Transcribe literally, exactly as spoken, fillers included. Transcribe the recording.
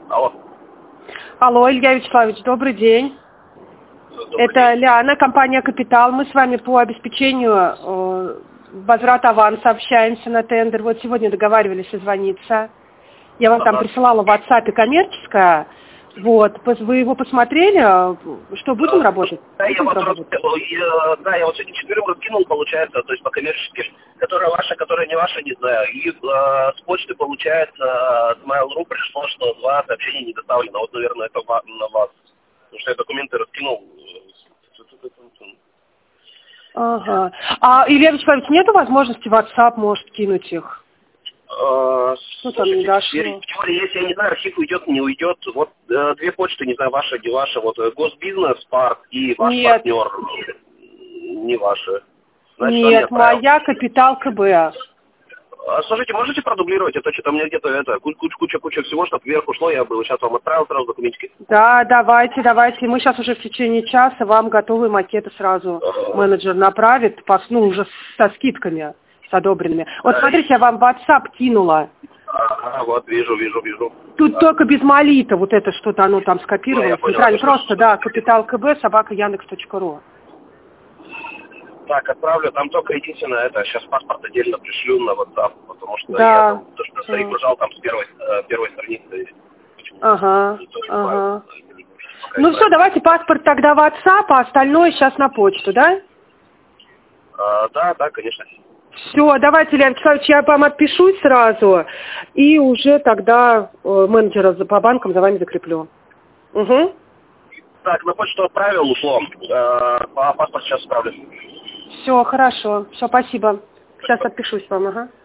Алло. Алло, Илья Вячеславович, добрый день. Добрый Это день. Лиана, компания «Капитал». Мы с вами по обеспечению э, возврата аванса общаемся на тендер. Вот сегодня договаривались созвониться. Я вам там Ага. присылала в WhatsApp коммерческое. Вот, пос- вы его посмотрели? Что, будем А, работать? Да, я Будем вот, пробовать? я, да, я вот сегодня четверым раскинул, получается, то есть по коммерчески, которая ваша, которая не ваша, не знаю. И э, с почты, получается, с Mail.ru пришло, что два сообщения не доставлено. Вот, наверное, это ва- на вас. Потому что я документы раскинул. Ага. А, Илья Вячеславович, нету возможности в WhatsApp, может, кинуть их? Э, Что там не Слушайте, дошло? теперь, в теории, если я не знаю, архив уйдет, не уйдет. Вот э, две почты, не знаю, ваша, не ваша. Вот э, Госбизнес, Парк и ваш Нет, партнер. Не ваши. Значит, он не нет, отправил. моя «Капитал КБ». А, Слушайте, можете продублировать? Это что-то у меня где-то это, куча-куча всего, чтобы вверх ушло, я бы сейчас вам отправил сразу документики. Да, давайте, давайте. Мы сейчас уже в течение часа вам готовые макеты сразу менеджер направит, по- ну, уже со скидками, с одобренными. Вот Да. смотрите, я вам в WhatsApp кинула. Ага, вот, вижу, вижу, вижу. Тут Да. только без молита, вот это что-то оно там Ну, скопировано. я понял, Центрально. это Просто, что- да, капитал КБ, собака Яндекс точка ру. Так, отправлю. Там только единственное, это сейчас паспорт отдельно пришлю на WhatsApp, потому что я Да. там, то, что Всё. нажал там с первой, э, первой страницы. Почему-то Ага, никто не ага. знает, пока Ну не все, знаю. давайте паспорт тогда в WhatsApp, а остальное сейчас на почту, да? А, да, да, конечно. Все, давайте, Илья Вячеславович, я вам отпишусь сразу, и уже тогда э, менеджера за- по банкам за вами закреплю. Угу. Так, на почту отправил, ушло. Э, по паспорт сейчас отправлю. Все, хорошо. Все, спасибо. Сейчас отпишусь вам, ага.